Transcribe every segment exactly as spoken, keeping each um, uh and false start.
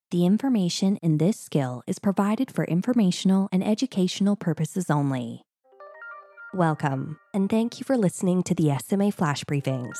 The information in this skill is provided for informational and educational purposes only. Welcome, and thank you for listening to the S M A Flash Briefings.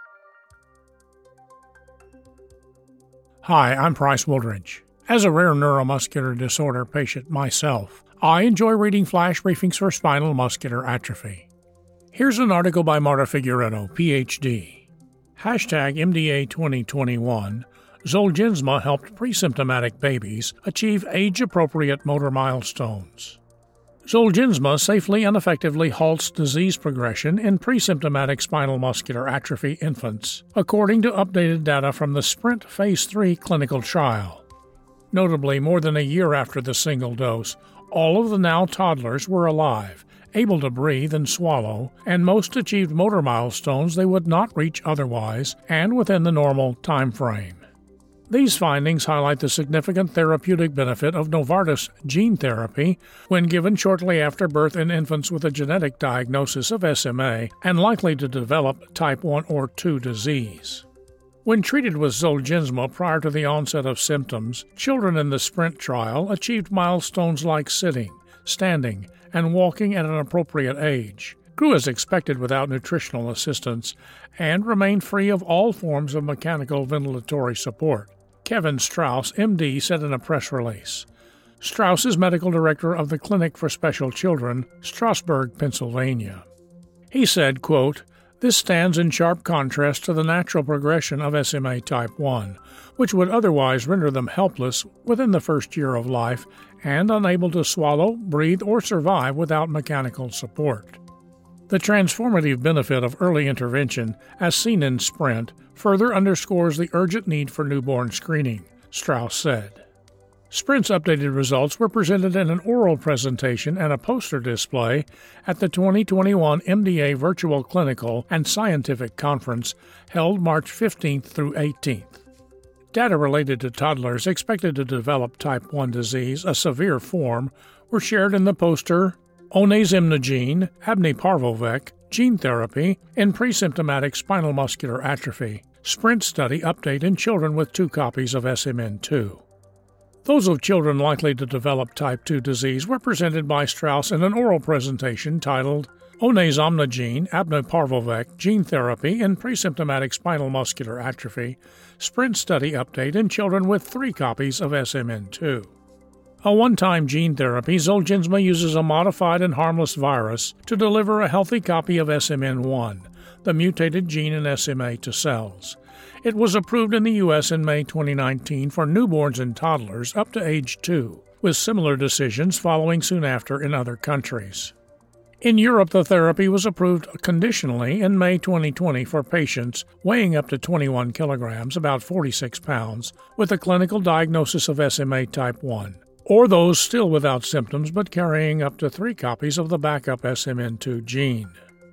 Hi, I'm Price Woolridge. As a rare neuromuscular disorder patient myself, I enjoy reading flash briefings for spinal muscular atrophy. Here's an article by Marta Figueredo, P H D. Hashtag M D A twenty twenty-one, Zolgensma helped pre-symptomatic babies achieve age-appropriate motor milestones. Zolgensma safely and effectively halts disease progression in pre-symptomatic spinal muscular atrophy infants, according to updated data from the SPRINT Phase three clinical trial. Notably, more than a year after the single dose, all of the now toddlers were alive, able to breathe and swallow, and most achieved motor milestones they would not reach otherwise and within the normal time frame. These findings highlight the significant therapeutic benefit of Novartis gene therapy when given shortly after birth in infants with a genetic diagnosis of S M A and likely to develop type one or two disease. When treated with Zolgensma prior to the onset of symptoms, children in the SPRINT trial achieved milestones like sitting, standing, and walking at an appropriate age, grew as expected without nutritional assistance, and remained free of all forms of mechanical ventilatory support, Kevin Strauss, M D, said in a press release. Strauss is medical director of the Clinic for Special Children, Strasburg, Pennsylvania. He said, quote, "This stands in sharp contrast to the natural progression of S M A type one, which would otherwise render them helpless within the first year of life and unable to swallow, breathe, or survive without mechanical support." The transformative benefit of early intervention, as seen in SPRINT, further underscores the urgent need for newborn screening, Strauss said. SPRINT's updated results were presented in an oral presentation and a poster display at the twenty twenty-one M D A Virtual Clinical and Scientific Conference held March fifteenth through eighteenth. Data related to toddlers expected to develop type one disease, a severe form, were shared in the poster Onaisemnogene Abneparvovec Gene Therapy in Presymptomatic Spinal Muscular Atrophy, SPRINT Study Update in Children with two copies of S M N two. Those of children likely to develop type two disease were presented by Strauss in an oral presentation titled Onaisemnogene Abneparvovec Gene Therapy in Presymptomatic Spinal Muscular Atrophy, SPRINT Study Update in Children with three copies of S M N two. A one-time gene therapy, Zolgensma uses a modified and harmless virus to deliver a healthy copy of S M N one, the mutated gene in S M A, to cells. It was approved in the U S in May twenty nineteen for newborns and toddlers up to age two, with similar decisions following soon after in other countries. In Europe, the therapy was approved conditionally in May twenty twenty for patients weighing up to twenty-one kilograms, about forty-six pounds, with a clinical diagnosis of S M A type one. Or those still without symptoms but carrying up to three copies of the backup S M N two gene.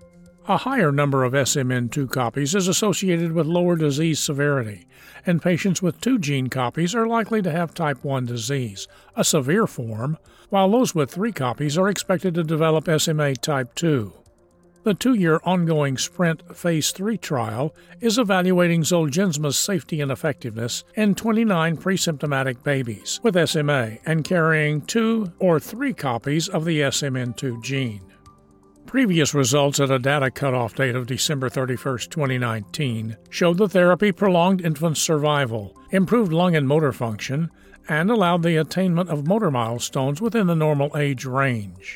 A higher number of S M N two copies is associated with lower disease severity, and patients with two gene copies are likely to have type one disease, a severe form, while those with three copies are expected to develop S M A type two. The two-year ongoing SPRINT Phase three trial is evaluating Zolgensma's safety and effectiveness in twenty-nine presymptomatic babies with S M A and carrying two or three copies of the S M N two gene. Previous results at a data cutoff date of December thirty-first, twenty nineteen, showed the therapy prolonged infant survival, improved lung and motor function, and allowed the attainment of motor milestones within the normal age range.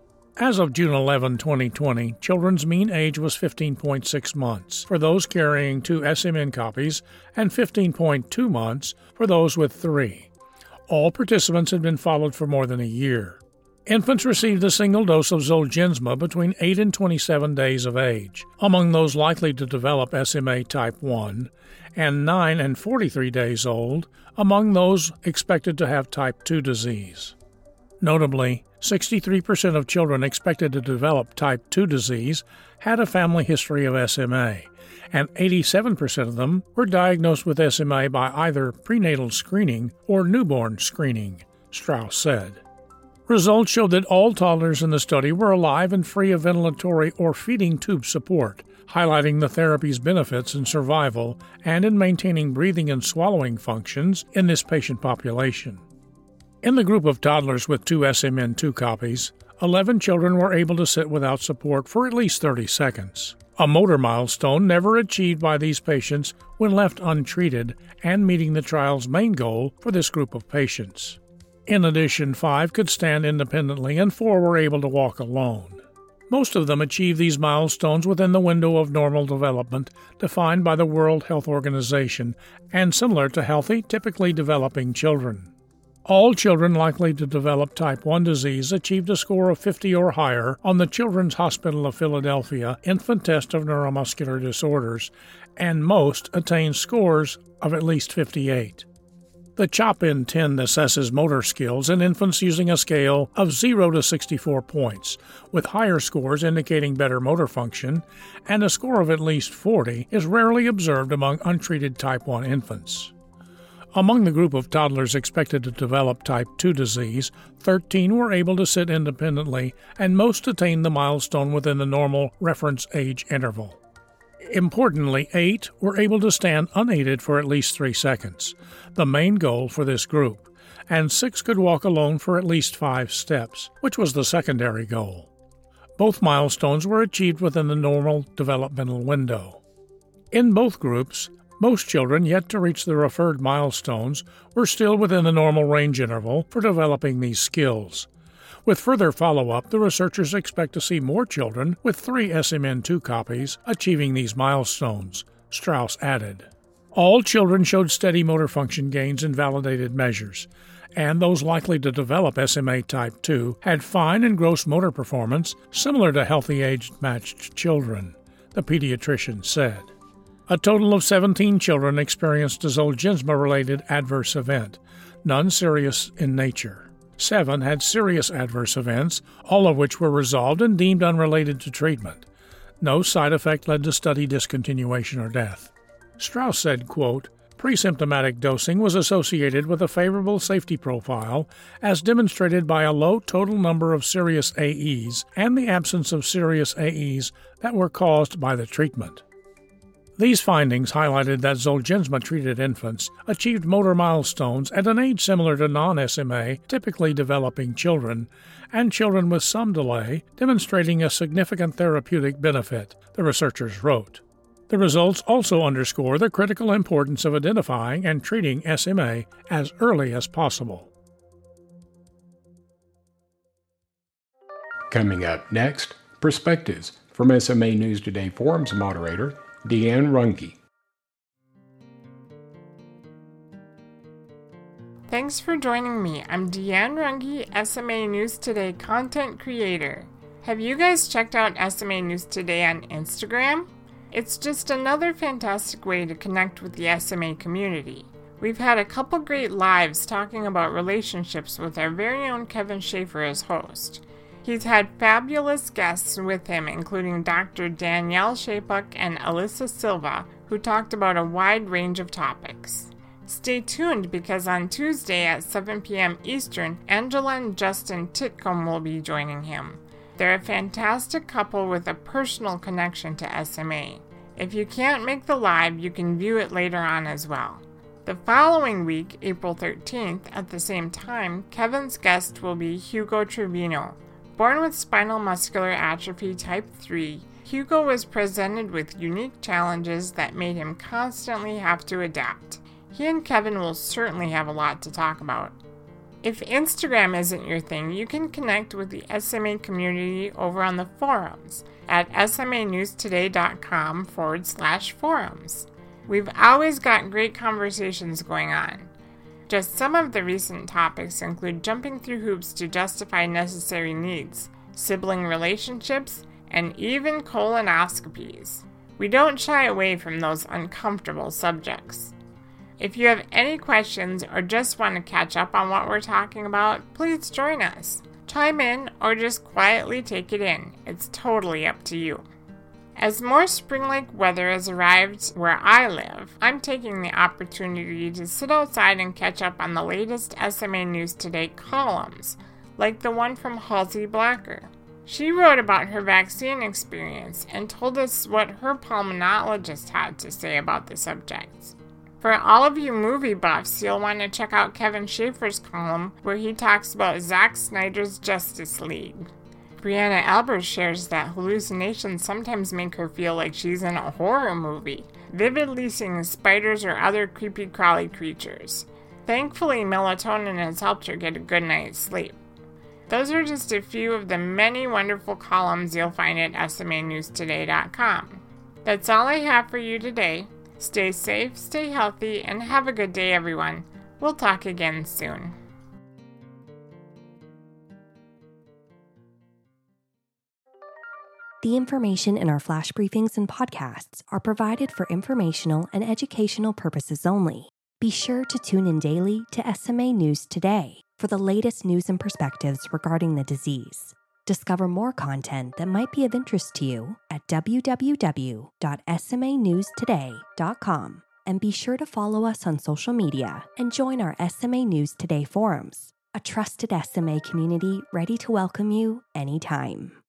As of June eleventh, twenty twenty, children's mean age was fifteen point six months for those carrying two S M N copies and fifteen point two months for those with three. All participants had been followed for more than a year. Infants received a single dose of Zolgensma between eight and twenty-seven days of age, among those likely to develop S M A type one, and nine and forty-three days old, among those expected to have type two disease. Notably, sixty-three percent of children expected to develop type two disease had a family history of S M A, and eighty-seven percent of them were diagnosed with S M A by either prenatal screening or newborn screening, Strauss said. Results showed that all toddlers in the study were alive and free of ventilatory or feeding tube support, highlighting the therapy's benefits in survival and in maintaining breathing and swallowing functions in this patient population. In the group of toddlers with two S M N two copies, eleven children were able to sit without support for at least thirty seconds, a motor milestone never achieved by these patients when left untreated and meeting the trial's main goal for this group of patients. In addition, five could stand independently and four were able to walk alone. Most of them achieved these milestones within the window of normal development defined by the World Health Organization and similar to healthy, typically developing children. All children likely to develop type one disease achieved a score of fifty or higher on the Children's Hospital of Philadelphia Infant Test of Neuromuscular Disorders, and most attained scores of at least fifty-eight. The CHOP-N ten assesses motor skills in infants using a scale of zero to sixty-four points, with higher scores indicating better motor function, and a score of at least forty is rarely observed among untreated type one infants. Among the group of toddlers expected to develop type two disease, thirteen were able to sit independently, and most attained the milestone within the normal reference age interval. Importantly, eight were able to stand unaided for at least three seconds, the main goal for this group, and six could walk alone for at least five steps, which was the secondary goal. Both milestones were achieved within the normal developmental window. In both groups, most children yet to reach the referred milestones were still within the normal range interval for developing these skills. With further follow-up, the researchers expect to see more children with three S M N two copies achieving these milestones, Strauss added. All children showed steady motor function gains in validated measures, and those likely to develop S M A type two had fine and gross motor performance similar to healthy age-matched children, the pediatrician said. A total of seventeen children experienced a Zolgensma-related adverse event, none serious in nature. Seven had serious adverse events, all of which were resolved and deemed unrelated to treatment. No side effect led to study discontinuation or death. Strauss said, quote, "Pre-symptomatic dosing was associated with a favorable safety profile as demonstrated by a low total number of serious A Es and the absence of serious A Es that were caused by the treatment." These findings highlighted that Zolgensma-treated infants achieved motor milestones at an age similar to non-S M A, typically developing children, and children with some delay, demonstrating a significant therapeutic benefit, the researchers wrote. The results also underscore the critical importance of identifying and treating S M A as early as possible. Coming up next, perspectives from S M A News Today Forums moderator Deanne Runge. Thanks for joining me. I'm Deanne Runge, S M A News Today content creator. Have you guys checked out S M A News Today on Instagram? It's just another fantastic way to connect with the S M A community. We've had a couple great lives talking about relationships with our very own Kevin Schaefer as host. He's had fabulous guests with him, including Doctor Danielle Shapuk and Alyssa Silva, who talked about a wide range of topics. Stay tuned because on Tuesday at seven p.m. Eastern, Angela and Justin Titcomb will be joining him. They're a fantastic couple with a personal connection to S M A. If you can't make the live, you can view it later on as well. The following week, April thirteenth, at the same time, Kevin's guest will be Hugo Trevino. Born with spinal muscular atrophy type three, Hugo was presented with unique challenges that made him constantly have to adapt. He and Kevin will certainly have a lot to talk about. If Instagram isn't your thing, you can connect with the S M A community over on the forums at smanewstoday.com forward slash forums. We've always got great conversations going on. Just some of the recent topics include jumping through hoops to justify necessary needs, sibling relationships, and even colonoscopies. We don't shy away from those uncomfortable subjects. If you have any questions or just want to catch up on what we're talking about, please join us. Chime in or just quietly take it in. It's totally up to you. As more spring-like weather has arrived where I live, I'm taking the opportunity to sit outside and catch up on the latest S M A News Today columns, like the one from Halsey Blacker. She wrote about her vaccine experience and told us what her pulmonologist had to say about the subject. For all of you movie buffs, you'll want to check out Kevin Schaefer's column where he talks about Zack Snyder's Justice League. Brianna Albers shares that hallucinations sometimes make her feel like she's in a horror movie, vividly seeing spiders or other creepy crawly creatures. Thankfully, melatonin has helped her get a good night's sleep. Those are just a few of the many wonderful columns you'll find at S M A news today dot com. That's all I have for you today. Stay safe, stay healthy, and have a good day, everyone. We'll talk again soon. The information in our flash briefings and podcasts are provided for informational and educational purposes only. Be sure to tune in daily to S M A News Today for the latest news and perspectives regarding the disease. Discover more content that might be of interest to you at w w w dot s m a news today dot com, and be sure to follow us on social media and join our S M A News Today forums, a trusted S M A community ready to welcome you anytime.